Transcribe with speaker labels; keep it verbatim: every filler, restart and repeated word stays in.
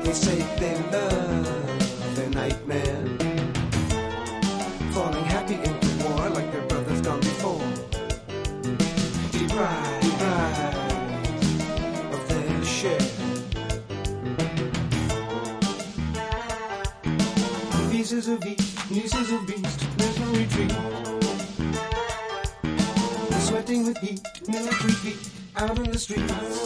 Speaker 1: They say they love their nightmare, falling happy into war like their brothers gone before. Deprived, deprived of their share. Pieces of east, pieces of beast, there's no retreat. They're sweating with heat, military feet out in the streets.